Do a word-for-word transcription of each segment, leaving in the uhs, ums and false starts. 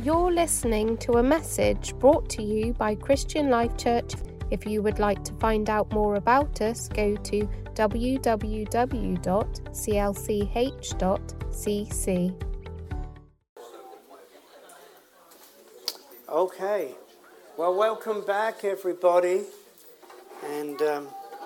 You're listening to a message brought to you by Christian Life Church. If you would like to find out more about us, go to w w w dot c l c h dot c c. Okay, well, welcome back, everybody, and um,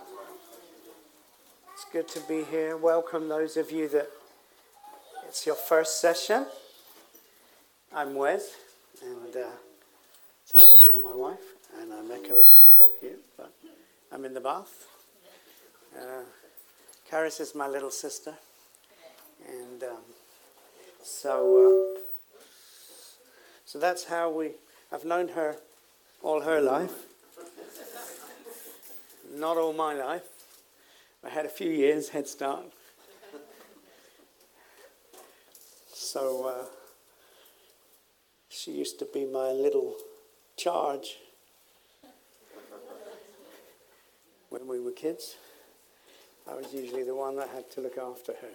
it's good to be here. Welcome those of you that it's your first session. I'm Wes, and uh, this is Sarah, my wife, and I'm echoing a little bit here, but I'm in the bath. Uh, Karis is my little sister, and um, so uh, so that's how we. I've known her all her life, not all my life. I had a few years head start. So uh, she used to be my little charge when we were kids. I was usually the one that had to look after her.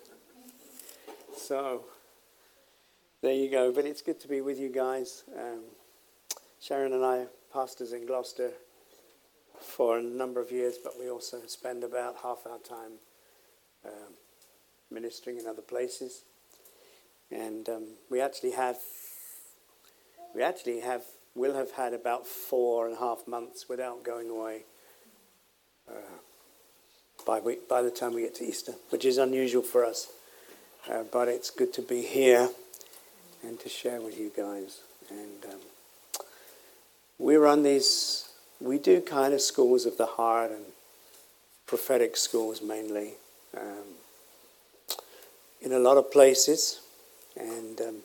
So there you go. But it's good to be with you guys. Um, Sharon and I are pastors in Gloucester for a number of years, but we also spend about half our time um, ministering in other places. And um, we actually have, we actually have, will have had about four and a half months without going away uh, by we, by the time we get to Easter, which is unusual for us. Uh, but it's good to be here and to share with you guys. And um, we run these, we do kind of schools of the heart and prophetic schools mainly um, in a lot of places. And um,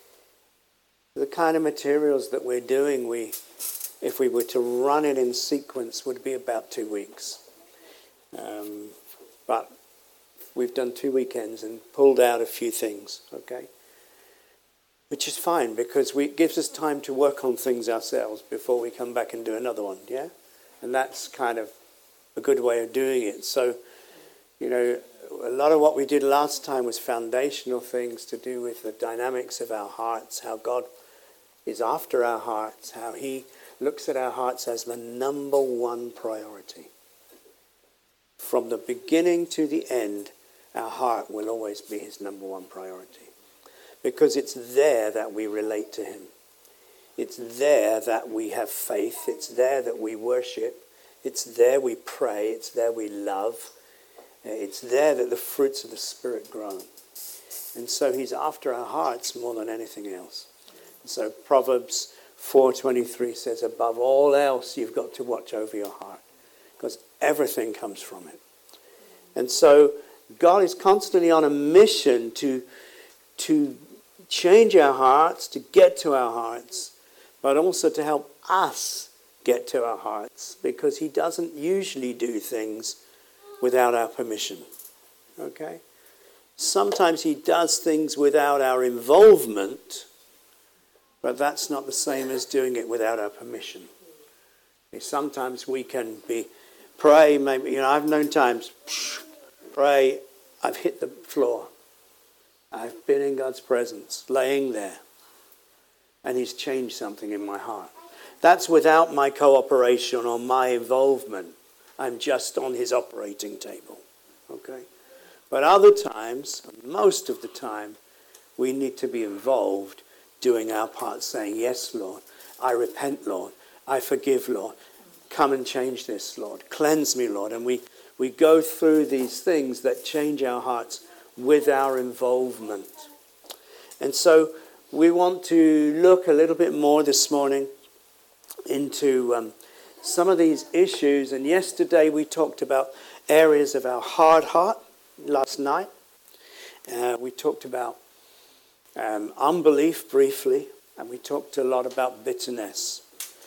the kind of materials that we're doing, we, if we were to run it in sequence, would be about two weeks. Um, but we've done two weekends and pulled out a few things, okay? Which is fine, because we, it gives us time to work on things ourselves before we come back and do another one, yeah? And that's kind of a good way of doing it. So, you know, a lot of what we did last time was foundational things to do with the dynamics of our hearts, how God is after our hearts, how he looks at our hearts as the number one priority. From the beginning to the end, our heart will always be his number one priority. Because it's there that we relate to him. It's there that we have faith. It's there that we worship. It's there we pray. It's there we love. It's there that the fruits of the Spirit grow. And so he's after our hearts more than anything else. And so Proverbs four twenty-three says, above all else, you've got to watch over your heart. Because everything comes from it. And so God is constantly on a mission to, to change our hearts, to get to our hearts, but also to help us get to our hearts. Because he doesn't usually do things without our permission, okay? Sometimes he does things without our involvement, but that's not the same as doing it without our permission. Sometimes we can be, pray, maybe, you know, I've known times, pray, I've hit the floor. I've been in God's presence, laying there, and he's changed something in my heart. That's without my cooperation or my involvement. I'm just on his operating table, okay? But other times, most of the time, we need to be involved, doing our part, saying, yes, Lord, I repent, Lord, I forgive, Lord, come and change this, Lord, cleanse me, Lord. And we, we go through these things that change our hearts with our involvement. And so we want to look a little bit more this morning into um, some of these issues. And yesterday we talked about areas of our hard heart. Last night uh, we talked about um, unbelief briefly, and we talked a lot about bitterness.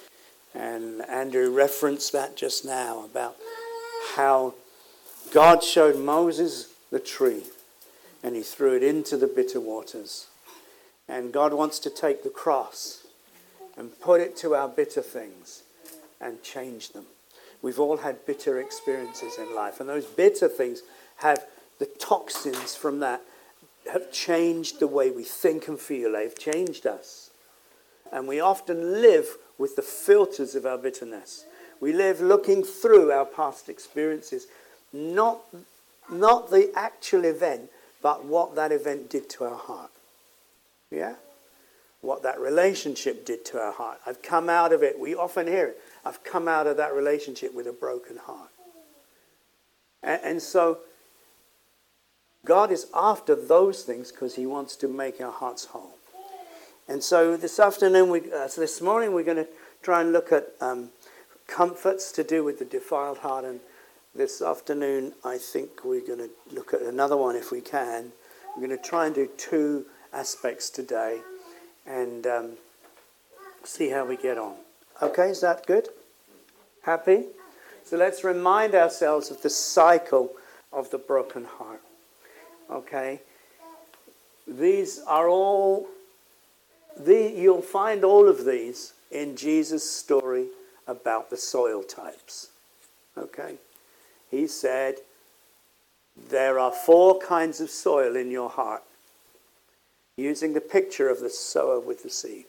And Andrew referenced that just now, about how God showed Moses the tree and he threw it into the bitter waters. And God wants to take the cross and put it to our bitter things and change them. We've all had bitter experiences in life, and those bitter things have the toxins from that have changed the way we think and feel. They've changed us. And we often live with the filters of our bitterness. We live looking through our past experiences, not, not the actual event, but what that event did to our heart. Yeah? What that relationship did to our heart. I've come out of it. We often hear it. I've come out of that relationship with a broken heart. And, and so God is after those things because he wants to make our hearts whole. And so this afternoon, we, uh, so this morning, we're going to try and look at um, comforts to do with the defiled heart. And this afternoon, I think we're going to look at another one if we can. We're going to try and do two aspects today and um, see how we get on. Okay, is that good? Happy? So let's remind ourselves of the cycle of the broken heart. Okay? These are all... The, you'll find all of these in Jesus' story about the soil types. Okay? He said, there are four kinds of soil in your heart, using the picture of the sower with the seed.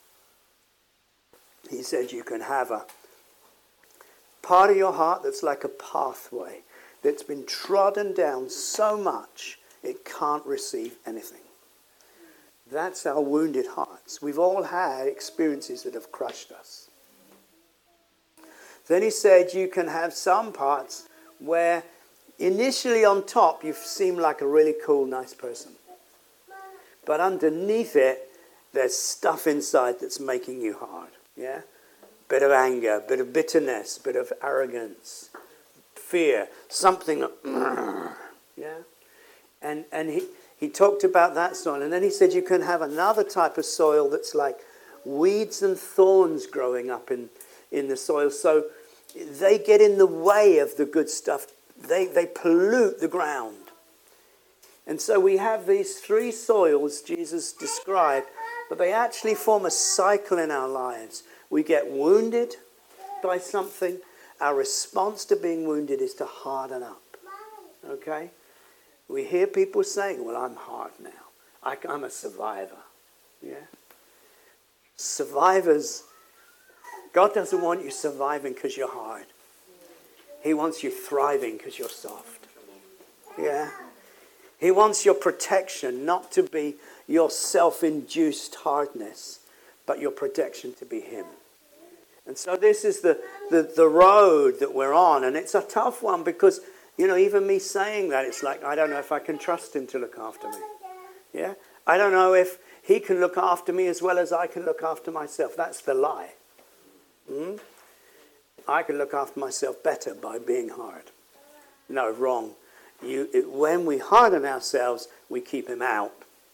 He said you can have a part of your heart that's like a pathway that's been trodden down so much it can't receive anything. That's our wounded hearts. We've all had experiences that have crushed us. Then he said you can have some parts where initially on top you seem like a really cool, nice person. But underneath it, there's stuff inside that's making you hard. Yeah? Bit of anger, bit of bitterness, bit of arrogance, fear, something that, yeah? And, and he... He talked about that soil, and then he said you can have another type of soil that's like weeds and thorns growing up in, in the soil. So they get in the way of the good stuff. They, they pollute the ground. And so we have these three soils Jesus described, but they actually form a cycle in our lives. We get wounded by something. Our response to being wounded is to harden up. Okay? We hear people saying, well, I'm hard now. I, I'm a survivor. Yeah? Survivors, God doesn't want you surviving because you're hard. He wants you thriving because you're soft. Yeah? He wants your protection not to be your self-induced hardness, but your protection to be him. And so this is the, the, the road that we're on. And it's a tough one because... You know, even me saying that, it's like, I don't know if I can trust him to look after me. Yeah? I don't know if he can look after me as well as I can look after myself. That's the lie. Hmm? I can look after myself better by being hard. No, wrong. You, it, when we harden ourselves, we keep him out.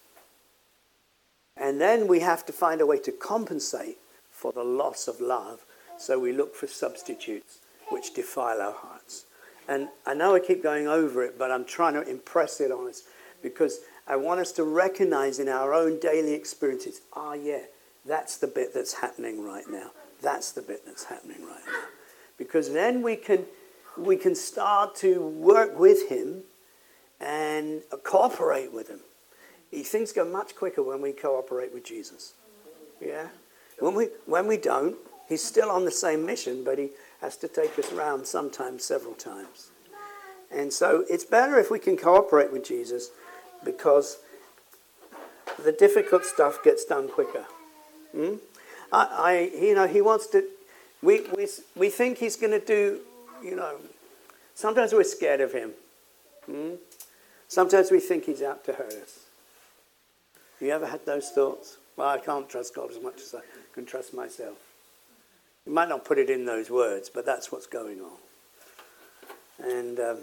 And then we have to find a way to compensate for the loss of love. So we look for substitutes which defile our hearts. And I know I keep going over it, but I'm trying to impress it on us because I want us to recognize in our own daily experiences, ah, oh, yeah, that's the bit that's happening right now. That's the bit that's happening right now. Because then we can, we can start to work with him and cooperate with him. Things go much quicker when we cooperate with Jesus. Yeah? When we, when we don't, he's still on the same mission, but he has to take us around sometimes several times. And so it's better if we can cooperate with Jesus because the difficult stuff gets done quicker. Hmm? I, I, you know, he wants to, we, we, we think he's going to do, you know, sometimes we're scared of him. Hmm? Sometimes we think he's out to hurt us. Have you ever had those thoughts? Well, I can't trust God as much as I can trust myself. You might not put it in those words, but that's what's going on. And um,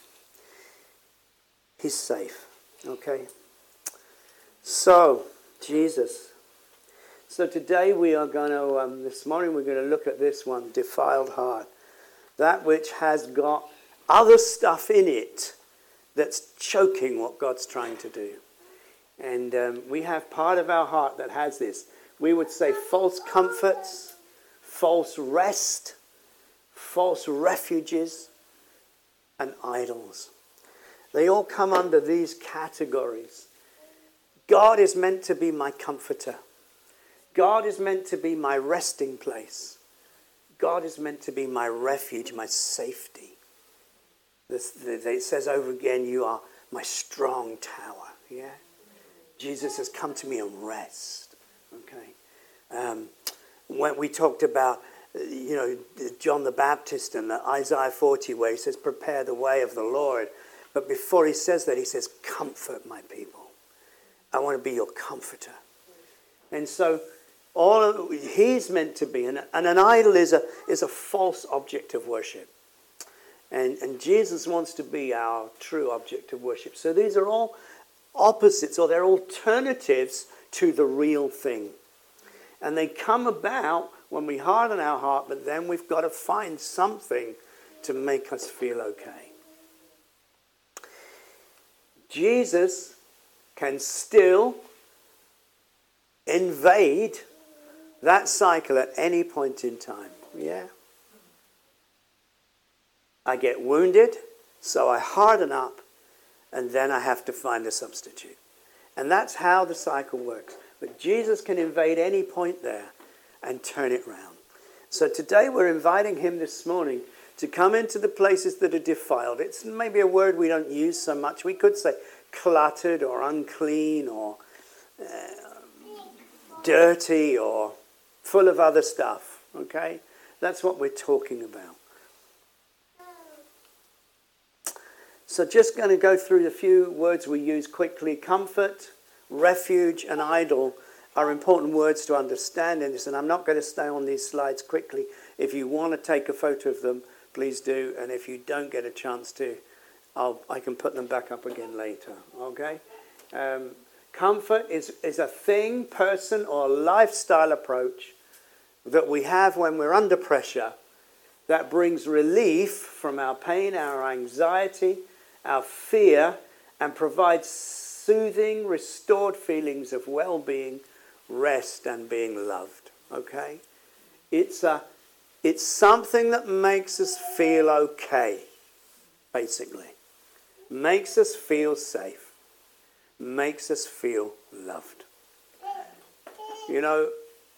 he's safe, okay? So, Jesus. So today we are going to, um, this morning we're going to look at this one, defiled heart. That which has got other stuff in it that's choking what God's trying to do. And um, we have part of our heart that has this. We would say false comforts, false rest, false refuges, and idols. They all come under these categories. God is meant to be my comforter. God is meant to be my resting place. God is meant to be my refuge, my safety. This, it says over again, you are my strong tower. Yeah? Jesus has come to me and rest. Okay? Um, when we talked about, you know, John the Baptist and Isaiah forty, where he says, prepare the way of the Lord. But before he says that, he says, comfort my people. I want to be your comforter. And so all of, he's meant to be, and, and an idol is a, is a false object of worship. And, and Jesus wants to be our true object of worship. So these are all opposites, or they're alternatives to the real thing. And they come about when we harden our heart, but then we've got to find something to make us feel okay. Jesus can still invade that cycle at any point in time. Yeah? I get wounded, so I harden up, and then I have to find a substitute. And that's how the cycle works. But Jesus can invade any point there and turn it round. So today we're inviting him this morning to come into the places that are defiled. It's maybe a word we don't use so much. We could say cluttered or unclean or uh, dirty or full of other stuff. Okay? That's what we're talking about. So just going to go through a few words we use quickly. Comfort, refuge, and idol are important words to understand in this. And I'm not going to stay on these slides quickly. If you want to take a photo of them, please do. And if you don't get a chance to, I'll, I can put them back up again later. Okay? Um, comfort is, is a thing, person, or lifestyle approach that we have when we're under pressure that brings relief from our pain, our anxiety, our fear, and provides soothing, restored feelings of well-being, rest, and being loved. Okay? It's a, it's something that makes us feel okay, basically. Makes us feel safe. Makes us feel loved. You know,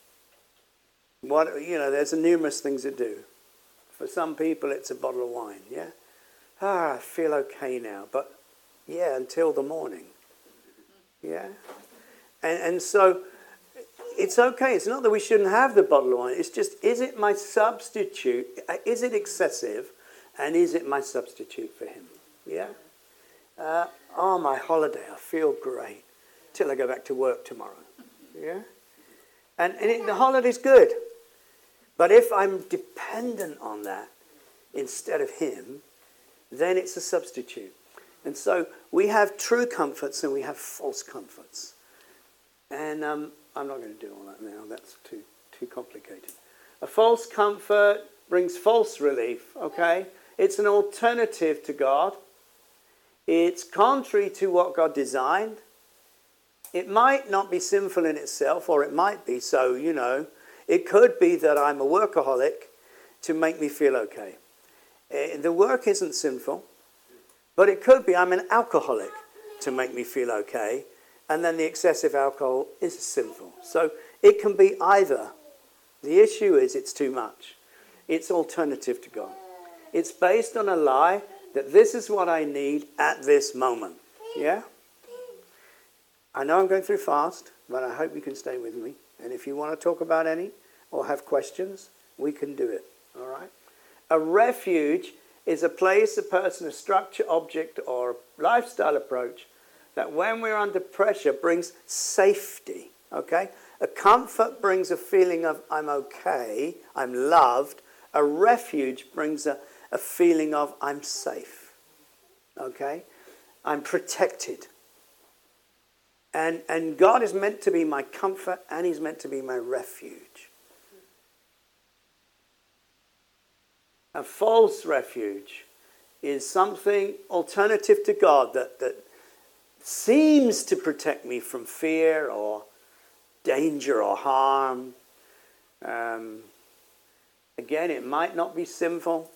what you know, there's numerous things to do. For some people, it's a bottle of wine, yeah? Ah, I feel okay now, but yeah, until the morning. Yeah? And, and so, it's okay. It's not that we shouldn't have the bottle of wine. It's just, is it my substitute? Is it excessive? And is it my substitute for him? Yeah? Uh, oh, my holiday, I feel great. Till I go back to work tomorrow. Yeah? And, and it, the holiday's good. But if I'm dependent on that instead of him, then it's a substitute. And so we have true comforts and we have false comforts. And um, I'm not going to do all that now. That's too too complicated. A false comfort brings false relief, okay? It's an alternative to God. It's contrary to what God designed. It might not be sinful in itself, or it might be. So, you know, it could be that I'm a workaholic to make me feel okay. Uh, the work isn't sinful, but it could be I'm an alcoholic to make me feel okay, and then the excessive alcohol is sinful. So it can be either. The issue is it's too much. It's alternative to God. It's based on a lie that this is what I need at this moment. Yeah? I know I'm going through fast, but I hope you can stay with me. And if you want to talk about any or have questions, we can do it. All right? A refuge is a place, a person, a structure, object, or lifestyle approach that when we're under pressure brings safety. Okay? A comfort brings a feeling of I'm okay, I'm loved. A refuge brings a, a feeling of I'm safe. Okay? I'm protected. And, and God is meant to be my comfort and he's meant to be my refuge. A false refuge is something alternative to God that, that seems to protect me from fear or danger or harm. Um, again, it might not be sinful.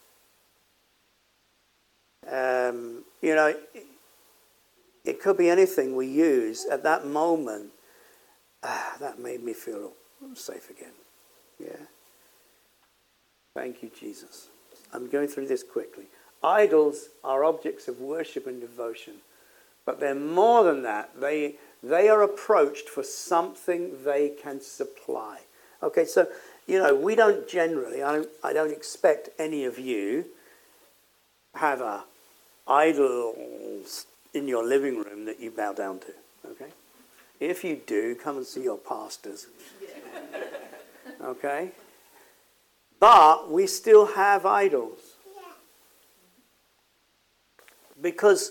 Um, you know, it, it could be anything we use at that moment Ah, that made me feel safe again. Yeah. Thank you, Jesus. I'm going through this quickly. Idols are objects of worship and devotion. But they're more than that. They, they are approached for something they can supply. Okay, so, you know, we don't generally, I don't, I don't expect any of you have a idol in your living room that you bow down to. Okay? If you do, come and see your pastors. Okay? But we still have idols. Because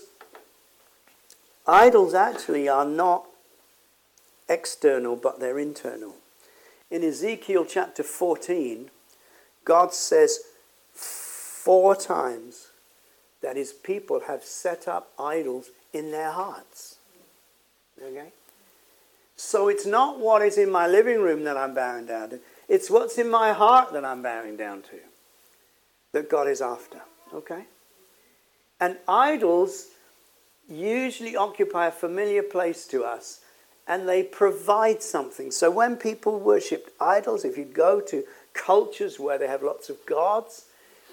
idols actually are not external, but they're internal. In Ezekiel chapter fourteen, God says four times that his people have set up idols in their hearts. Okay? So it's not what is in my living room that I'm bowing down to. It's what's in my heart that I'm bowing down to, that God is after. Okay? And idols usually occupy a familiar place to us, and they provide something. So when people worshipped idols, if you go to cultures where they have lots of gods,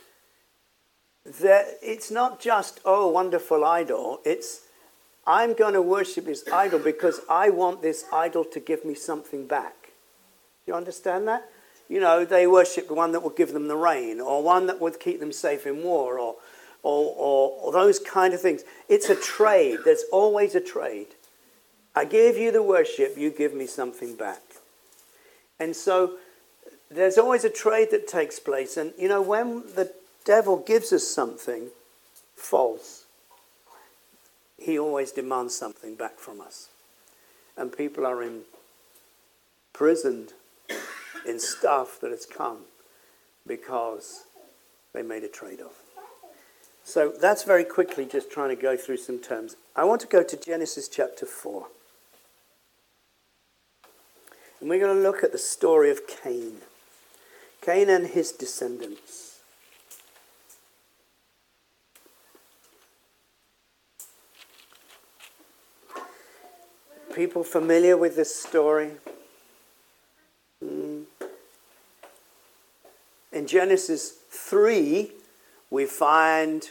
it's not just, oh, wonderful idol. It's, I'm going to worship this idol because I want this idol to give me something back. Do you understand that? You know, they worshipped one that would give them the rain, or one that would keep them safe in war, or Or, or, or those kind of things. It's a trade. There's always a trade. I give you the worship, you give me something back. And so there's always a trade that takes place. And, you know, when the devil gives us something false, he always demands something back from us. And people are imprisoned in stuff that has come because they made a trade-off. So that's very quickly just trying to go through some terms. I want to go to Genesis chapter four. And we're going to look at the story of Cain. Cain and his descendants. People familiar with this story? Mm. In Genesis three, we find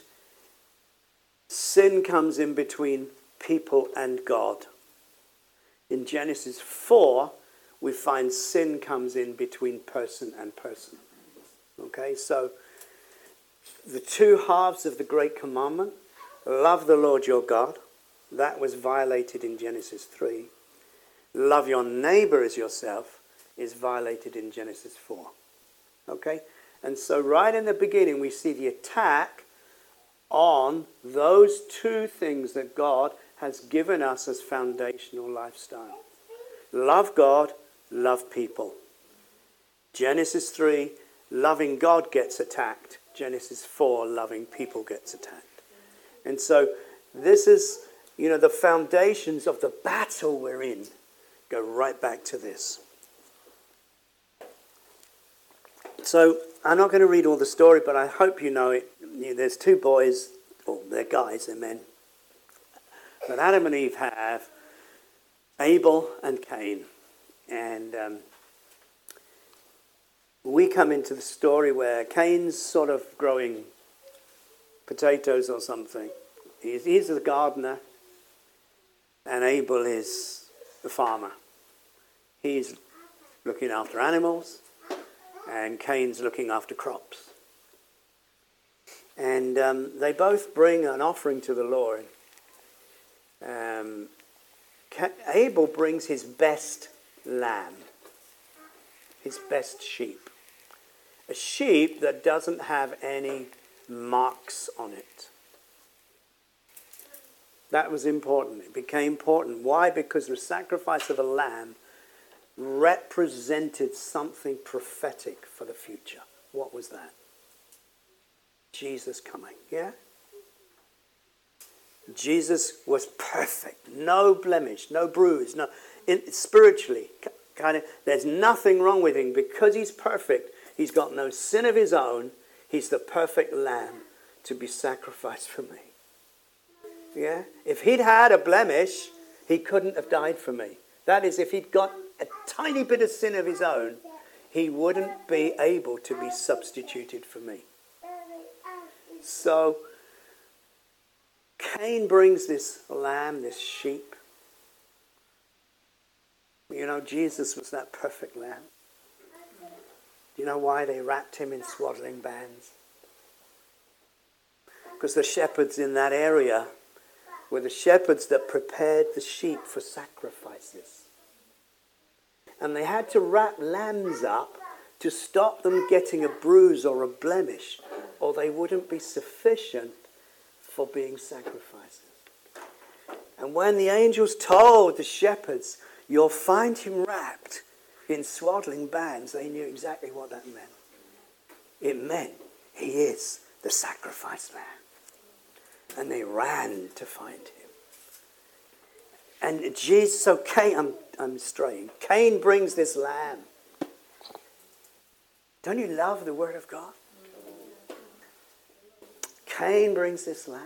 sin comes in between people and God. In Genesis four, we find sin comes in between person and person. Okay, so the two halves of the Great Commandment, love the Lord your God, that was violated in Genesis three. Love your neighbor as yourself is violated in Genesis four. Okay? And so right in the beginning we see the attack on those two things that God has given us as foundational lifestyle. Love God, love people. Genesis three, loving God gets attacked. Genesis four, loving people gets attacked. And so this is, you know, the foundations of the battle we're in go right back to this. So I'm not going to read all the story, but I hope you know it. There's two boys, or they're guys, they're men, that Adam and Eve have, Abel and Cain. And um, we come into the story where Cain's sort of growing potatoes or something. He's, he's the gardener, and Abel is the farmer. He's looking after animals, and Cain's looking after crops. And um, they both bring an offering to the Lord. Um, Abel brings his best lamb, his best sheep. A sheep that doesn't have any marks on it. That was important. It became important. Why? Because the sacrifice of a lamb represented something prophetic for the future. What was that? Jesus coming, yeah? Jesus was perfect, no blemish, no bruise, no. In, spiritually, kind of, there's nothing wrong with him because he's perfect. He's got no sin of his own. He's the perfect lamb to be sacrificed for me. Yeah? If he'd had a blemish, he couldn't have died for me. That is, if he'd got a tiny bit of sin of his own, he wouldn't be able to be substituted for me. So Cain brings this lamb, this sheep. You know, Jesus was that perfect lamb. Do you know why they wrapped him in swaddling bands? Because the shepherds in that area were the shepherds that prepared the sheep for sacrifices. And they had to wrap lambs up to stop them getting a bruise or a blemish, or they wouldn't be sufficient for being sacrifices. And when the angels told the shepherds, you'll find him wrapped in swaddling bands, they knew exactly what that meant. It meant he is the sacrifice lamb. And they ran to find him. And Jesus, so Cain, I'm, I'm straying. Cain brings this lamb. Don't you love the word of God? Cain brings this lamb.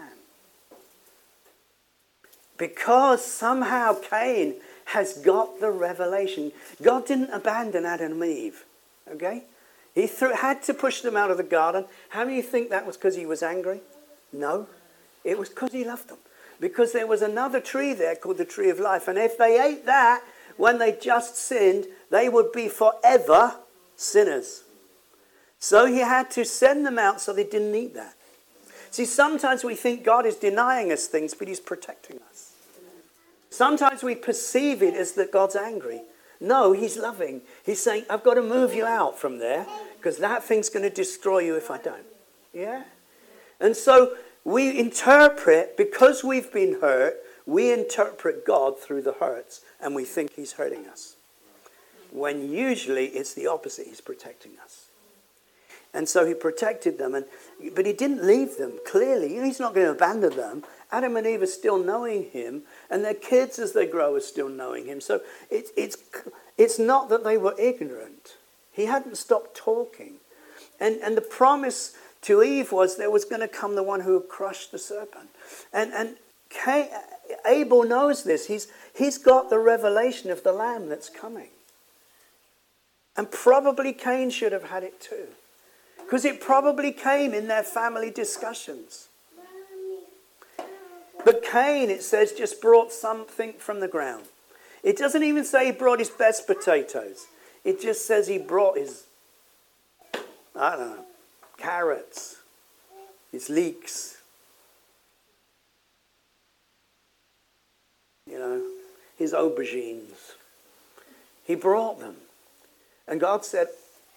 Because somehow Cain has got the revelation. God didn't abandon Adam and Eve. Okay? He threw, had to push them out of the garden. How many think that was because he was angry? No. It was because he loved them. Because there was another tree there called the tree of life. And if they ate that when they just sinned, they would be forever sinners. So he had to send them out so they didn't eat that. See, sometimes we think God is denying us things, but he's protecting us. Sometimes we perceive it as that God's angry. No, he's loving. He's saying, I've got to move you out from there because that thing's going to destroy you if I don't. Yeah? And so we interpret, because we've been hurt, we interpret God through the hurts and we think he's hurting us. When usually it's the opposite, he's protecting us. And so he protected them, and but he didn't leave them, clearly. He's not going to abandon them. Adam and Eve are still knowing him, and their kids as they grow are still knowing him. So it, it's, it's not that they were ignorant. He hadn't stopped talking. And, and the promise to Eve was there was going to come the one who would crush the serpent. And, and Cain, Abel knows this. He's, he's got the revelation of the lamb that's coming. And probably Cain should have had it too. Because it probably came in their family discussions. But Cain, it says, just brought something from the ground. It doesn't even say he brought his best potatoes. It just says he brought his, I don't know, carrots, his leeks, you know, his aubergines. He brought them. And God said,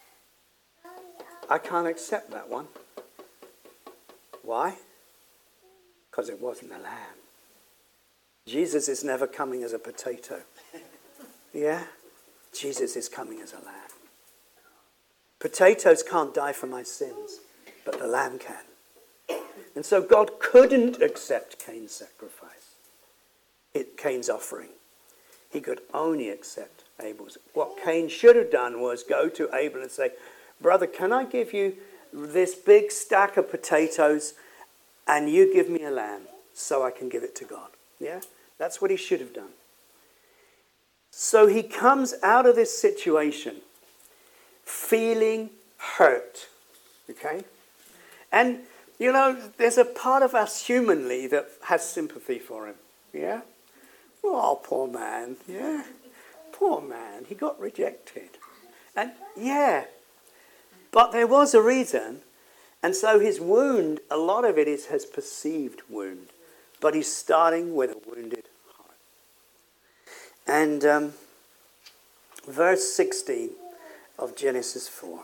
I can't accept that one. Why? Because it wasn't a lamb. Jesus is never coming as a potato. Yeah? Jesus is coming as a lamb. Potatoes can't die for my sins, but the lamb can. And so God couldn't accept Cain's sacrifice, it, Cain's offering. He could only accept Abel's. What Cain should have done was go to Abel and say, brother, can I give you this big stack of potatoes and you give me a lamb so I can give it to God? Yeah? That's what he should have done. So he comes out of this situation feeling hurt. Okay? And, you know, there's a part of us humanly that has sympathy for him. Yeah? Oh, poor man. Yeah? Poor man. He got rejected. And, yeah. But there was a reason, and so his wound, a lot of it is his perceived wound, but he's starting with a wounded heart. And um, verse sixteen of Genesis four.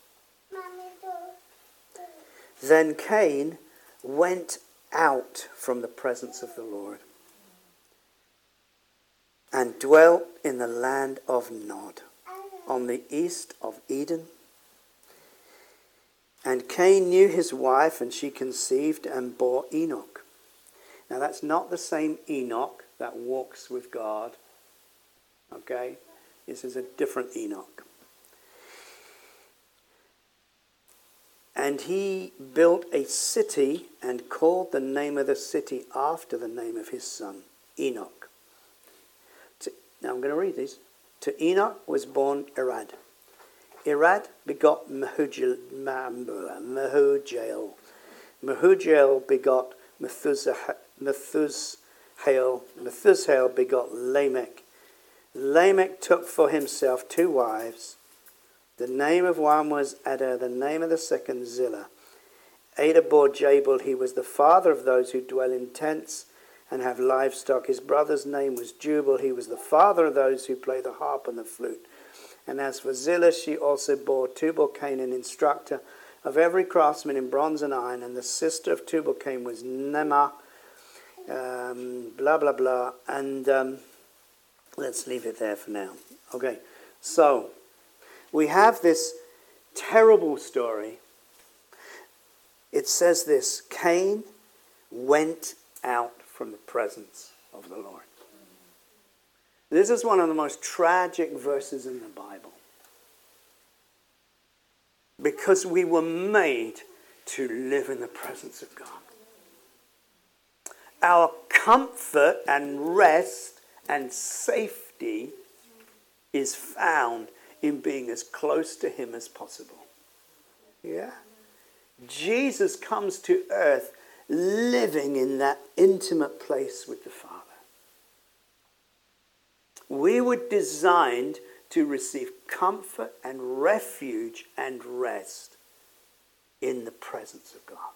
Then Cain went out from the presence of the Lord and dwelt in the land of Nod, on the east of Eden. And Cain knew his wife, and she conceived and bore Enoch. Now that's not the same Enoch that walks with God. Okay? This is a different Enoch. And he built a city and called the name of the city after the name of his son, Enoch. Now I'm going to read these. To Enoch was born Irad. Irad begot Mehujael. Mehujael. Mehujael begot Methuselah. Methusael. Methusael begot Lamech. Lamech took for himself two wives. The name of one was Ada, the name of the second Zillah. Ada bore Jabal. He was the father of those who dwell in tents and have livestock. His brother's name was Jubal. He was the father of those who play the harp and the flute. And as for Zillah, she also bore Tubal-Cain, an instructor of every craftsman in bronze and iron. And the sister of Tubal-Cain was Nema, um, blah, blah, blah. And um, let's leave it there for now. Okay, so we have this terrible story. It says this: Cain went out from the presence of the Lord. This is one of the most tragic verses in the Bible, because we were made to live in the presence of God. Our comfort and rest and safety is found in being as close to him as possible. Yeah? Jesus comes to earth living in that intimate place with the Father. We were designed to receive comfort and refuge and rest in the presence of God.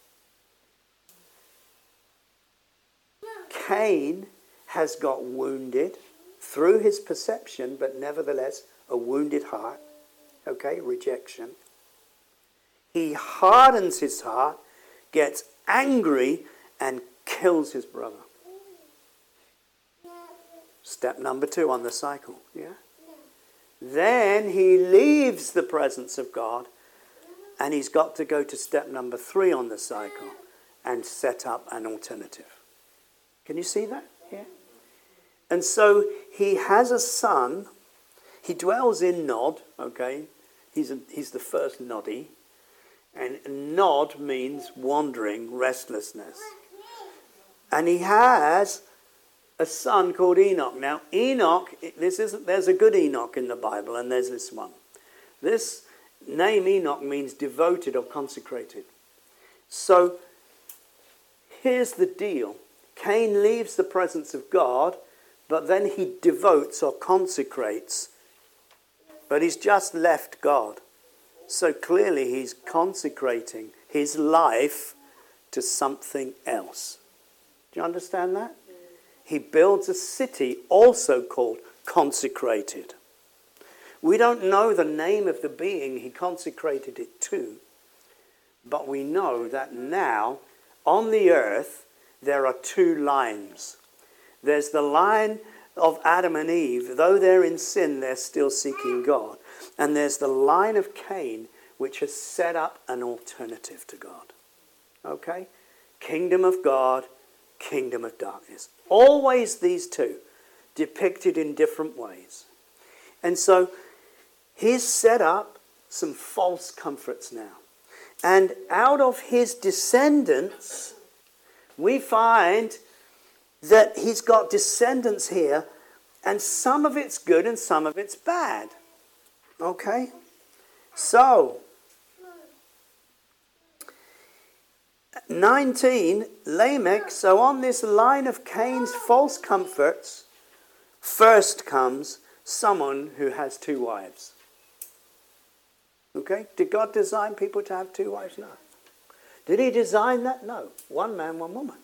Cain has got wounded through his perception, but nevertheless a wounded heart. Okay, rejection. He hardens his heart, gets angry, and kills his brother. Step number two on the cycle. Yeah. Then he leaves the presence of God, and he's got to go to step number three on the cycle and set up an alternative. Can you see that? Yeah. And so he has a son. He dwells in Nod. Okay, he's a, he's the first Noddy. And Nod means wandering, restlessness. And he has a son called Enoch. Now, Enoch, this isn't, there's a good Enoch in the Bible, and there's this one. This name Enoch means devoted or consecrated. So, here's the deal. Cain leaves the presence of God, but then he devotes or consecrates. But he's just left God. So clearly he's consecrating his life to something else. Do you understand that? He builds a city also called consecrated. We don't know the name of the being he consecrated it to, but we know that now on the earth there are two lines. There's the line of Adam and Eve. Though they're in sin, they're still seeking God. And there's the line of Cain, which has set up an alternative to God. Okay? Kingdom of God, kingdom of darkness. Always these two, depicted in different ways. And so he's set up some false comforts now. And out of his descendants, we find that he's got descendants here, and some of it's good and some of it's bad. Okay? So, nineteen, Lamech, so on this line of Cain's false comforts, first comes someone who has two wives. Okay? Did God design people to have two wives? No. Did he design that? No. One man, one woman.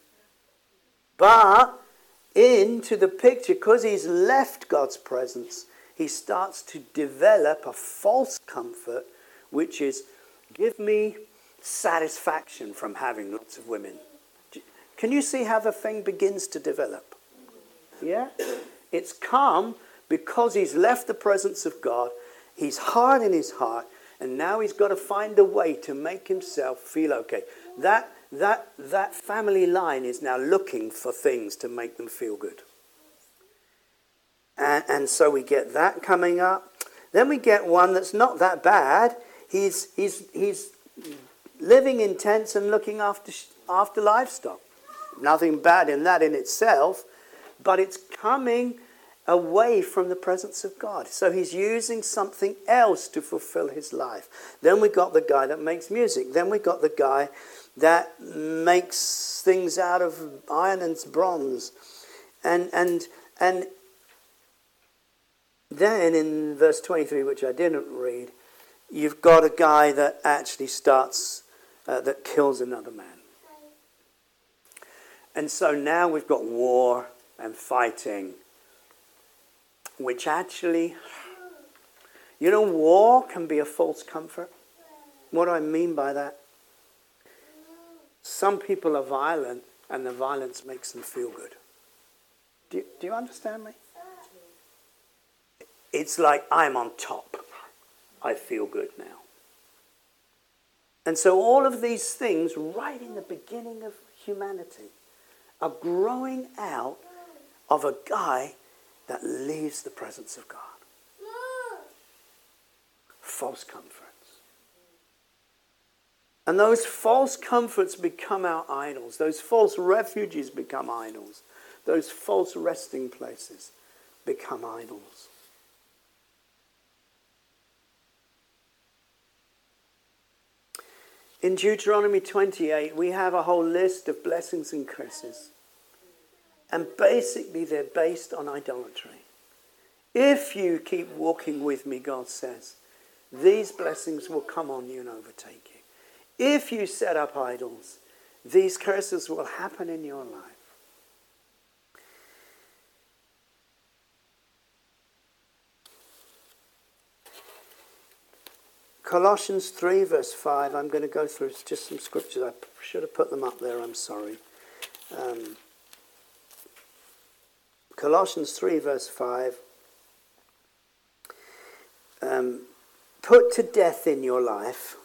But into the picture, because he's left God's presence, he starts to develop a false comfort, which is, give me satisfaction from having lots of women. Can you see how the thing begins to develop? Yeah? It's come because he's left the presence of God, he's hard in his heart, and now he's got to find a way to make himself feel okay. That, that, that family line is now looking for things to make them feel good. And, and so we get that coming up. Then we get one that's not that bad. He's, he's, he's living in tents and looking after, after livestock. Nothing bad in that in itself, but it's coming away from the presence of God. So he's using something else to fulfill his life. Then we got the guy that makes music. Then we got the guy that makes things out of iron and bronze. And and and then in verse twenty-three, which I didn't read, you've got a guy that actually starts, uh, that kills another man. And so now we've got war and fighting, which actually, you know, war can be a false comfort. What do I mean by that? Some people are violent, and the violence makes them feel good. Do you, do you understand me? It's like, I'm on top. I feel good now. And so all of these things, right in the beginning of humanity, are growing out of a guy that leaves the presence of God. False comforts. And those false comforts become our idols. Those false refuges become idols. Those false resting places become idols. In Deuteronomy twenty-eight, we have a whole list of blessings and curses. And basically, they're based on idolatry. If you keep walking with me, God says, these blessings will come on you and overtake you. If you set up idols, these curses will happen in your life. Colossians three, verse five, I'm going to go through just some scriptures. I should have put them up there, I'm sorry. Um, Colossians three, verse five. Um, put to death in your life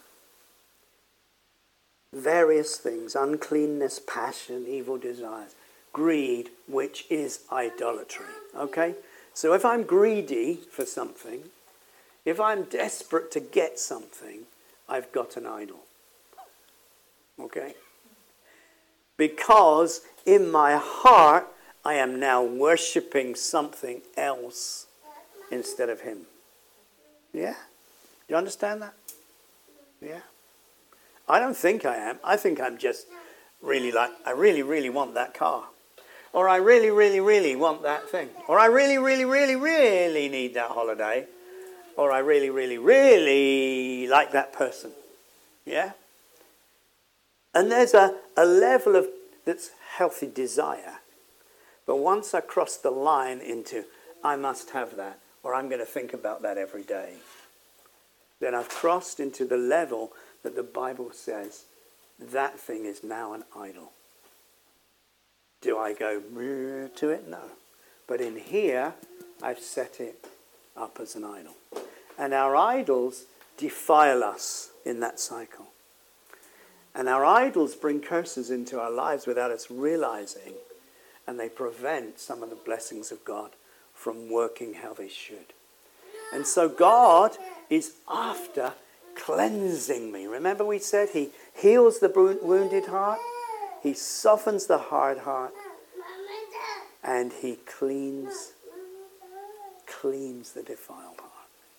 various things: uncleanness, passion, evil desires, greed, which is idolatry. Okay? So if I'm greedy for something, if I'm desperate to get something, I've got an idol. Okay? Because in my heart, I am now worshipping something else instead of him. Yeah? Do you understand that? Yeah? I don't think I am. I think I'm just really like, I really, really want that car. Or I really, really, really want that thing. Or I really, really, really, really need that holiday. Or I really, really, really like that person. Yeah? And there's a, a level of that's healthy desire. But once I cross the line into, I must have that, or I'm going to think about that every day, then I've crossed into the level that the Bible says, that thing is now an idol. Do I go to it? No. But in here, I've set it up as an idol. And our idols defile us in that cycle. And our idols bring curses into our lives without us realizing, and they prevent some of the blessings of God from working how they should. And so God is after cleansing me. Remember we said he heals the wounded heart, he softens the hard heart, and he cleans, cleans the defiled heart.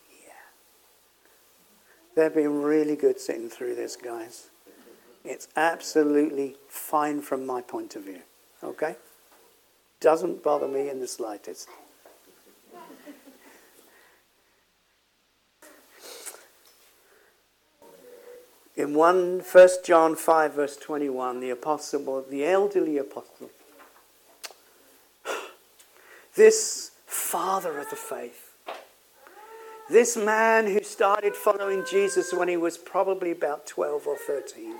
They've been really good sitting through this, guys. It's absolutely fine from my point of view. Okay? Doesn't bother me in the slightest. In one, First John five, verse twenty-one, the apostle, the elderly apostle, this father of the faith, this man who started following Jesus when he was probably about twelve or thirteen.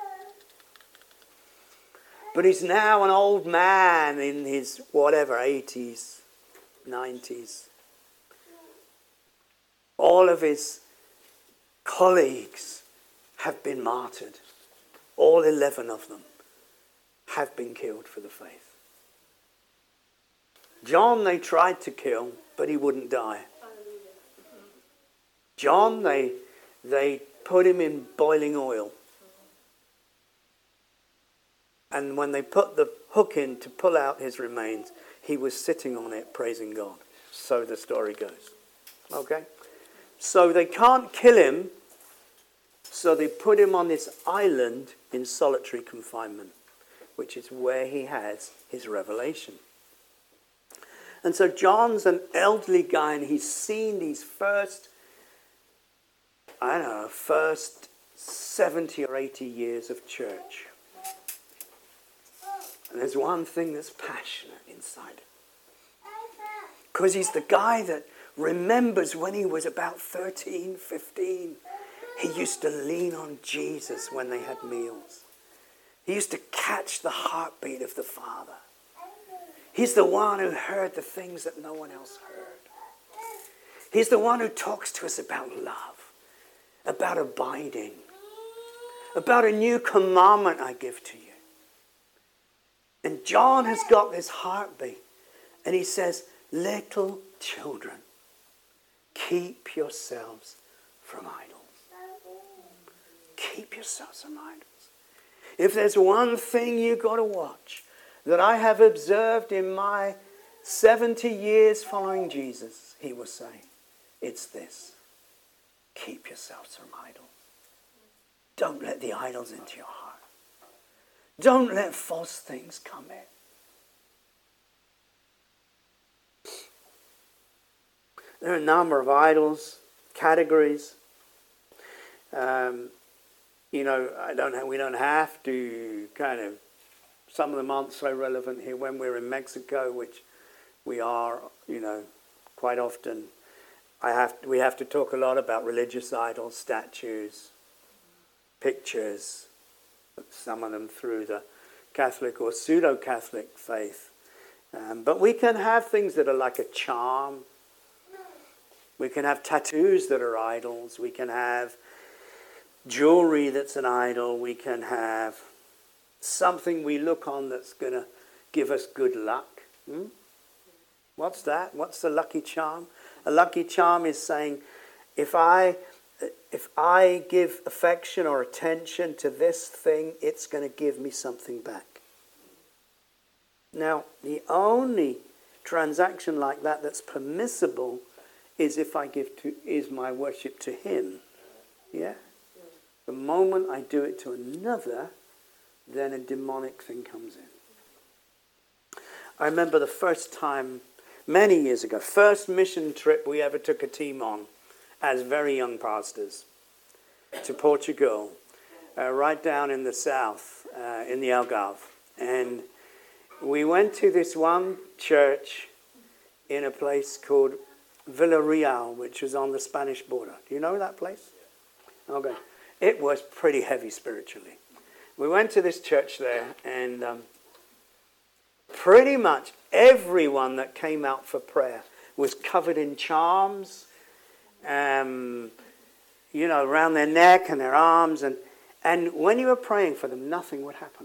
But he's now an old man in his whatever, eighties, nineties. All of his colleagues have been martyred. All eleven of them have been killed for the faith. John they tried to kill, but he wouldn't die. John, they they put him in boiling oil. And when they put the hook in to pull out his remains, he was sitting on it praising God. So the story goes. Okay? So they can't kill him, so they put him on this island in solitary confinement, which is where he has his revelation. And so John's an elderly guy, and he's seen these first, I don't know, first seventy or eighty years of church. And there's one thing that's passionate inside him. Because he's the guy that remembers when he was about thirteen, fifteen, he used to lean on Jesus when they had meals. He used to catch the heartbeat of the Father. He's the one who heard the things that no one else heard. He's the one who talks to us about love, about abiding, about a new commandment I give to you. And John has got this heartbeat, and he says, little children, keep yourselves from idols. Keep yourselves from idols. If there's one thing you've got to watch that I have observed in my seventy years following Jesus, he was saying, it's this. Keep yourselves from idols. Don't let the idols into your heart. Don't let false things come in. There are a number of idols, categories. Um, you know, I don't have, we don't have to kind of, some of them aren't so relevant here. When we're in Mexico, which we are, you know, quite often, I have we have to talk a lot about religious idols, statues, pictures, some of them through the Catholic or pseudo-Catholic faith. Um, but we can have things that are like a charm. We can have tattoos that are idols. We can have jewelry that's an idol. We can have something we look on that's going to give us good luck. Hmm? What's that? What's the lucky charm? A lucky charm is saying, if I if I give affection or attention to this thing, it's going to give me something back. Now, the only transaction like that that's permissible is if I give to is my worship to him. Yeah? The moment I do it to another, then a demonic thing comes in. I remember the first time, many years ago, first mission trip we ever took a team on as very young pastors to Portugal, uh, right down in the south, uh, in the Algarve. And we went to this one church in a place called Villarreal, which is on the Spanish border. Do you know that place? Okay. It was pretty heavy spiritually. We went to this church there, and um, pretty much everyone that came out for prayer was covered in charms, um, you know, around their neck and their arms. And, and when you were praying for them, nothing would happen.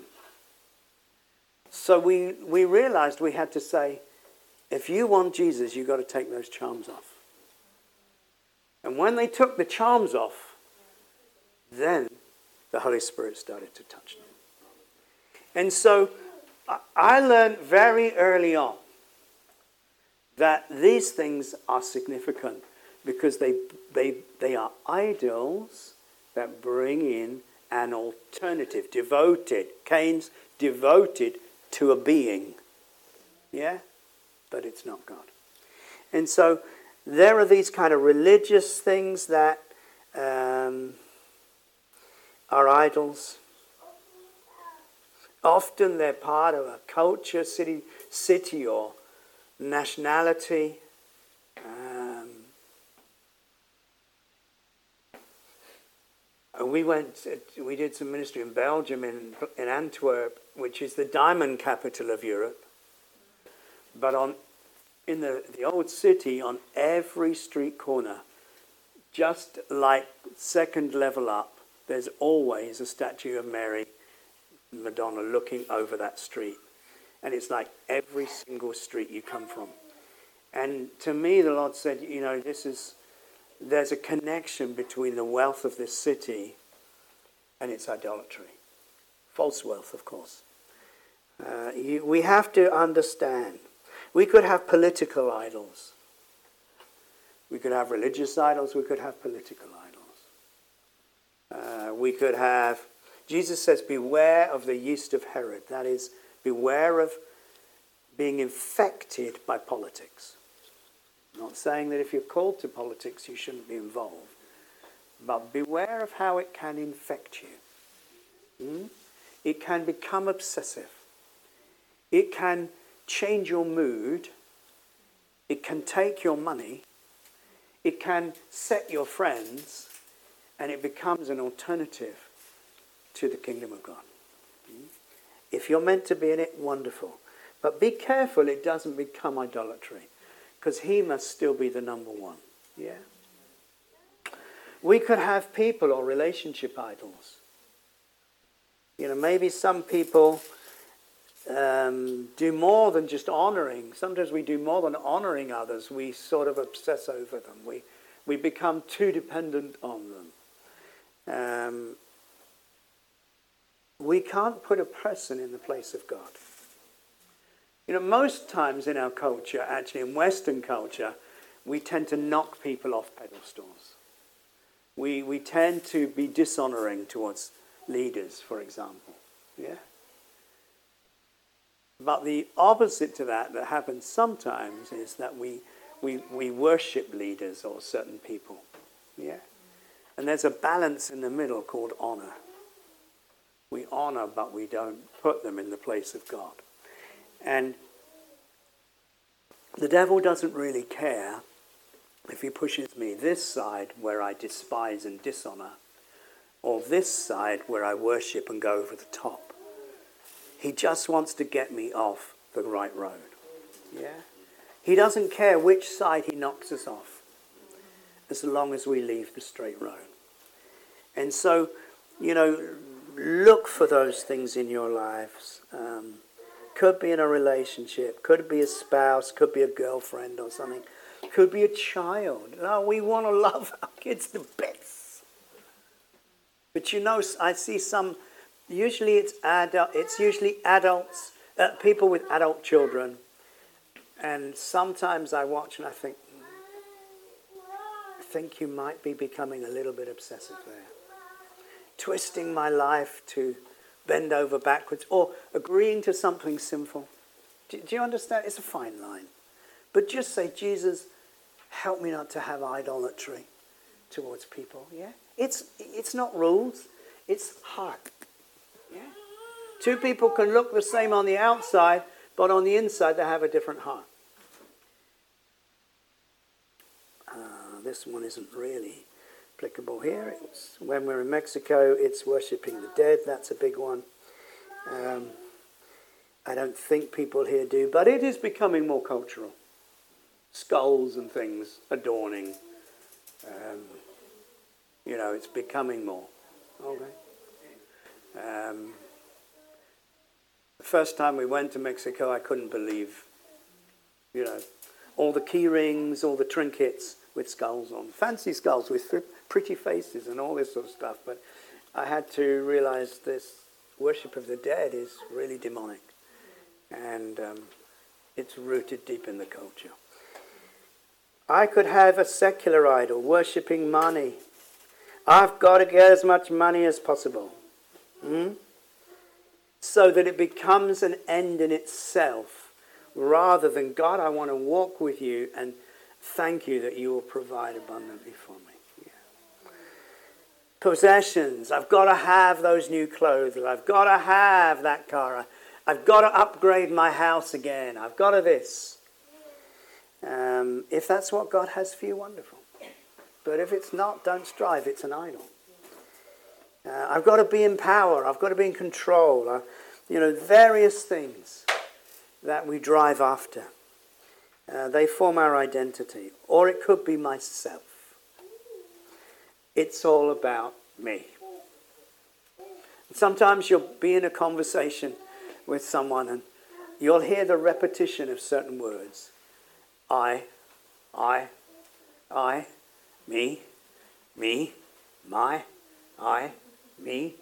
So we, we realized we had to say, if you want Jesus, you've got to take those charms off. And when they took the charms off, then the Holy Spirit started to touch them. And so I learned very early on that these things are significant because they, they, they are idols that bring in an alternative, devoted. Cain's devoted to a being. Yeah? But it's not God. And so there are these kind of religious things that um, are idols. Often they're part of a culture, city, city or nationality. Um, we went, we did some ministry in Belgium, in, in Antwerp, which is the diamond capital of Europe. But on in the, the old city, on every street corner, just like second level up, there's always a statue of Mary, Madonna, looking over that street. And it's like every single street you come from. And to me, the Lord said, you know, this is, there's a connection between the wealth of this city and its idolatry. False wealth, of course. Uh, you, we have to understand. We could have political idols. We could have religious idols. We could have political idols. Uh, we could have... Jesus says, beware of the yeast of Herod. That is, beware of being infected by politics. I'm not saying that if you're called to politics, you shouldn't be involved. But beware of how it can infect you. Hmm? It can become obsessive. It can change your mood. It can take your money. It can set your friends. And it becomes an alternative to the kingdom of God. Hmm? If you're meant to be in it, wonderful. But be careful it doesn't become idolatry. Because he must still be the number one. Yeah? We could have people or relationship idols. You know, maybe some people um, do more than just honoring. Sometimes we do more than honoring others. We sort of obsess over them. We we become too dependent on them. Um, we can't put a person in the place of God. You know, most times in our culture, actually in Western culture, we tend to knock people off pedestals. We we tend to be dishonoring towards leaders, for example. Yeah? But the opposite to that that happens sometimes is that we we we worship leaders or certain people. Yeah? And there's a balance in the middle called honor. We honor, but we don't put them in the place of God. And the devil doesn't really care if he pushes me this side where I despise and dishonor, or this side where I worship and go over the top. He just wants to get me off the right road. Yeah? He doesn't care which side he knocks us off, as long as we leave the straight road. And so, you know, look for those things in your lives. Um, could be in a relationship, could be a spouse, could be a girlfriend or something. Could be a child. No, we want to love our kids the best. But you know, I see some, usually it's adult, it's usually adults, uh, people with adult children. And sometimes I watch and I think, I think you might be becoming a little bit obsessive there. Twisting my life to bend over backwards or agreeing to something sinful. Do, do you understand? It's a fine line. But just say, Jesus, help me not to have idolatry towards people. Yeah, it's it's not rules, it's heart. Yeah, two people can look the same on the outside, but on the inside they have a different heart. Uh, this one isn't really applicable here. It's when we're in Mexico, it's worshipping the dead. That's a big one. Um, I don't think people here do, but it is becoming more cultural. Skulls and things adorning. Um, you know, it's becoming more. Okay. Um, the first time we went to Mexico, I couldn't believe, you know, all the key rings, all the trinkets with skulls on. Fancy skulls with pretty faces and all this sort of stuff. But I had to realize this worship of the dead is really demonic. And um, it's rooted deep in the culture. I could have a secular idol, worshipping money. I've got to get as much money as possible. Hmm? So that it becomes an end in itself. Rather than, God, I want to walk with you and thank you that you will provide abundantly for me. Yeah. Possessions. I've got to have those new clothes. I've got to have that car. I've got to upgrade my house again. I've got to this. Um, if that's what God has for you, wonderful. But if it's not, don't strive. It's an idol. Uh, I've got to be in power. I've got to be in control. Uh, you know, various things that we drive after. Uh, they form our identity. Or it could be myself. It's all about me. Sometimes you'll be in a conversation with someone and you'll hear the repetition of certain words. I, I, I, me, me, my, I, me.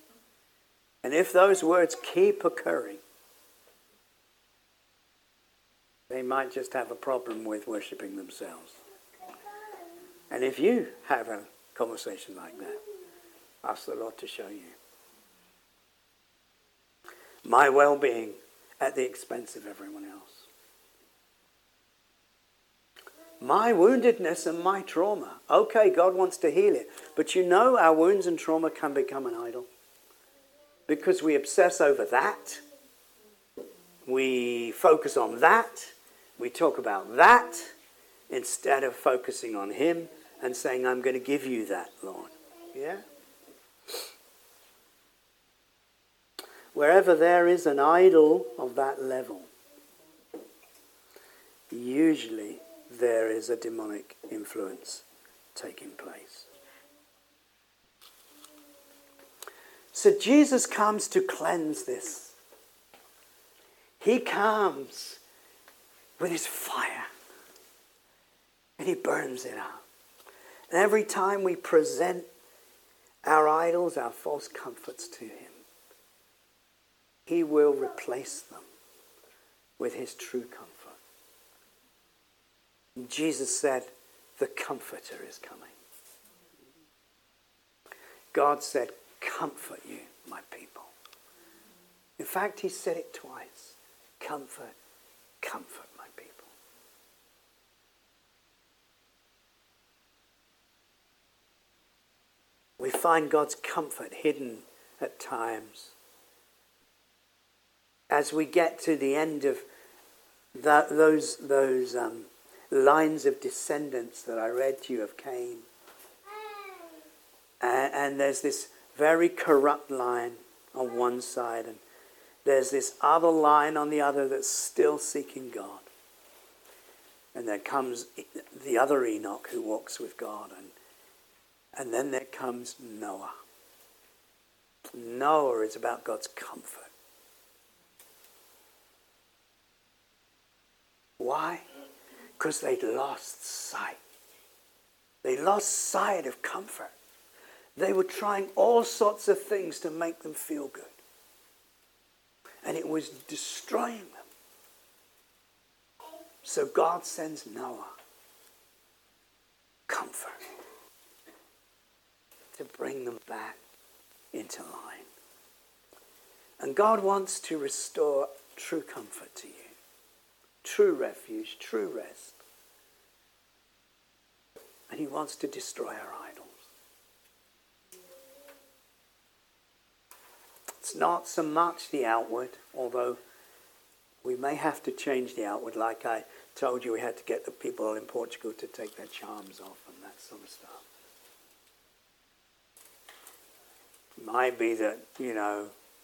And if those words keep occurring, they might just have a problem with worshipping themselves. And if you have a conversation like that, ask the Lord to show you. My well-being at the expense of everyone else. My woundedness and my trauma. Okay, God wants to heal it. But you know our wounds and trauma can become an idol. Because we obsess over that. We focus on that. We talk about that. Instead of focusing on Him and saying, I'm going to give you that, Lord. Yeah? Wherever there is an idol of that level, usually there is a demonic influence taking place. So Jesus comes to cleanse this. He comes with His fire and He burns it up. And every time we present our idols, our false comforts to Him, He will replace them with His true comfort. And Jesus said, the Comforter is coming. God said, comfort you, my people. In fact, He said it twice. Comfort, comfort my people. We find God's comfort hidden at times. As we get to the end of that, those, those um, lines of descendants that I read to you of Cain, and, and there's this very corrupt line on one side, and there's this other line on the other that's still seeking God. And there comes the other Enoch who walks with God, and, and then there comes Noah. Noah is about God's comfort. Why? Because they'd lost sight. They lost sight of comfort. They were trying all sorts of things to make them feel good. And it was destroying them. So God sends Noah comfort to bring them back into line. And God wants to restore true comfort to you. True refuge, true rest. And He wants to destroy our idols. It's not so much the outward, although we may have to change the outward, like I told you we had to get the people in Portugal to take their charms off and that sort of stuff. It might be that, you know,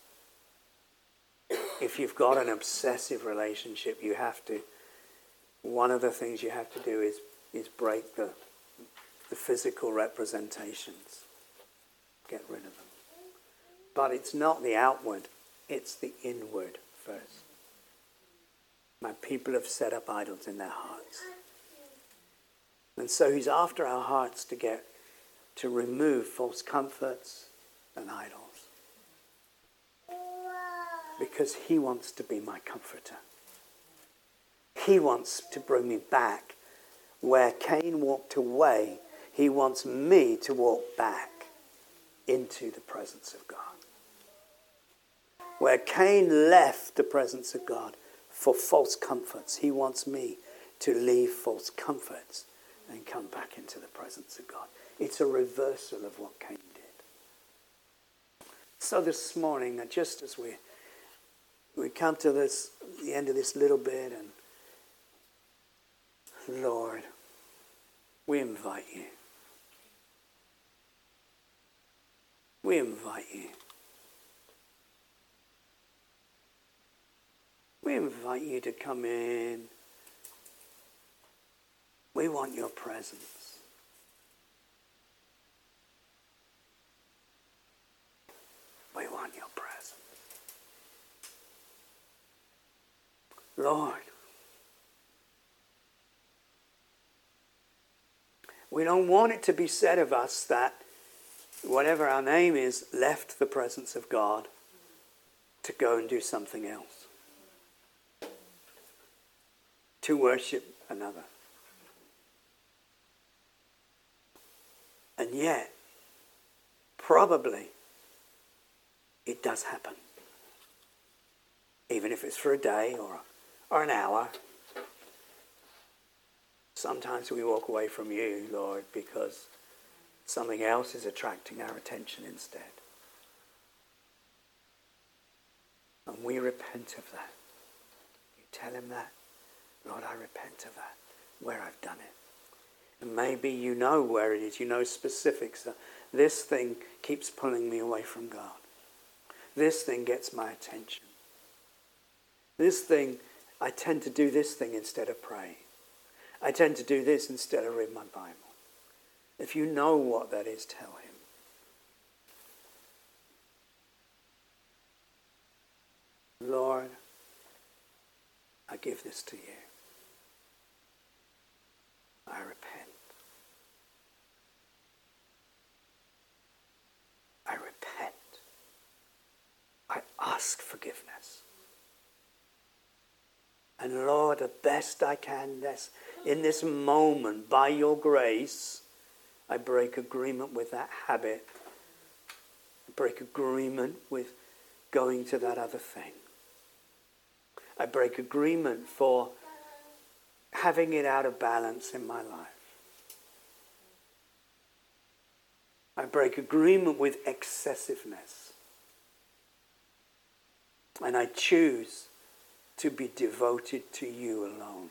if you've got an obsessive relationship, you have to, one of the things you have to do is, is break the, the physical representations. Get rid of them. But it's not the outward, it's the inward first. My people have set up idols in their hearts. And so He's after our hearts to get, to remove false comforts and idols. Because He wants to be my comforter. He wants to bring me back. Where Cain walked away, He wants me to walk back into the presence of God. Where Cain left the presence of God for false comforts, He wants me to leave false comforts and come back into the presence of God. It's a reversal of what Cain did. So this morning, just as we we come to this the end of this little bit, and Lord, we invite you. We invite you. We invite you to come in. We want your presence. We want your presence. Lord, we don't want it to be said of us that whatever our name is left the presence of God to go and do something else. To worship another. And yet, probably, it does happen. Even if it's for a day or, or an hour. Sometimes we walk away from you, Lord, because something else is attracting our attention instead. And we repent of that. You tell him that. Lord, I repent of that, where I've done it. And maybe you know where it is. You know specifics. That this thing keeps pulling me away from God. This thing gets my attention. This thing, I tend to do this thing instead of praying. I tend to do this instead of read my Bible. If you know what that is, tell him. Lord, I give this to you. I repent. I repent. I ask forgiveness. And Lord, the best I can, this, in this moment, by your grace, I break agreement with that habit. I break agreement with going to that other thing. I break agreement for having it out of balance in my life. I break agreement with excessiveness. And I choose to be devoted to you alone.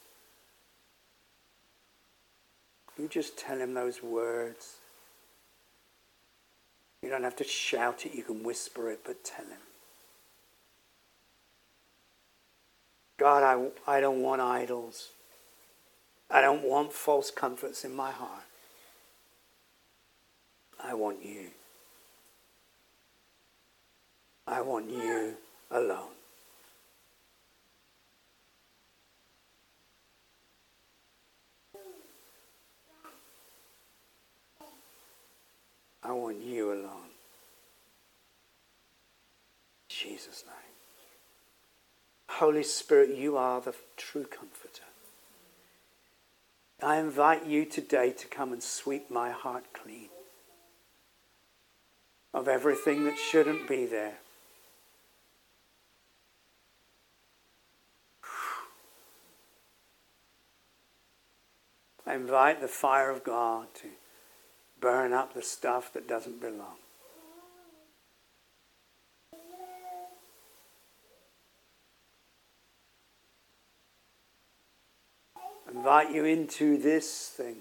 You just tell him those words. You don't have to shout it, you can whisper it, but tell him. God, I, I don't want idols. I don't want false comforts in my heart. I want you. I want you alone. I want you alone. In Jesus' name. Holy Spirit, you are the true comforter. I invite you today to come and sweep my heart clean of everything that shouldn't be there. I invite the fire of God to burn up the stuff that doesn't belong. Invite you into this thing.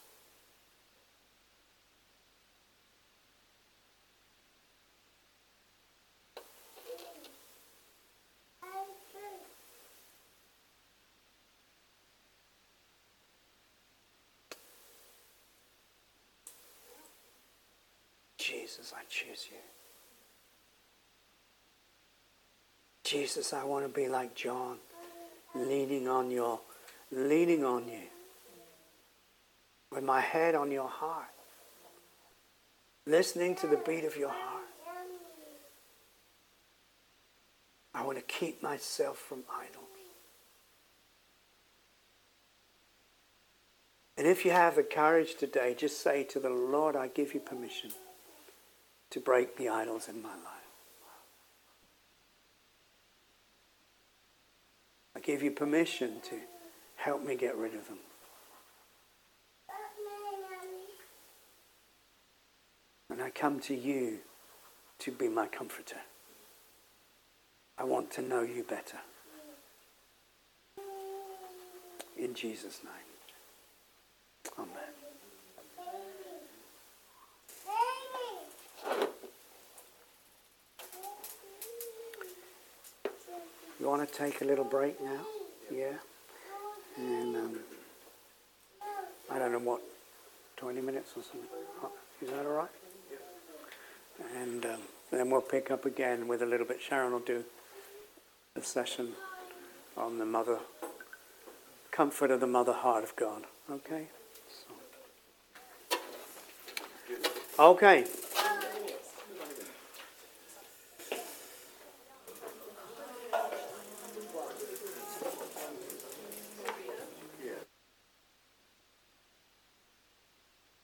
Jesus, I choose you. Jesus, I want to be like John, leaning on your, leaning on you, with my head on your heart, listening to the beat of your heart. I want to keep myself from idols. And if you have the courage today, just say to the Lord, I give you permission to break the idols in my life. I give you permission to help me get rid of them. And I come to you to be my comforter. I want to know you better. In Jesus' name. Amen. You want to take a little break now? Yeah? And um, I don't know what, twenty minutes or something. Is that all right? And um, then we'll pick up again with a little bit. Sharon will do a session on the mother, comfort of the mother heart of God. Okay? So. Okay.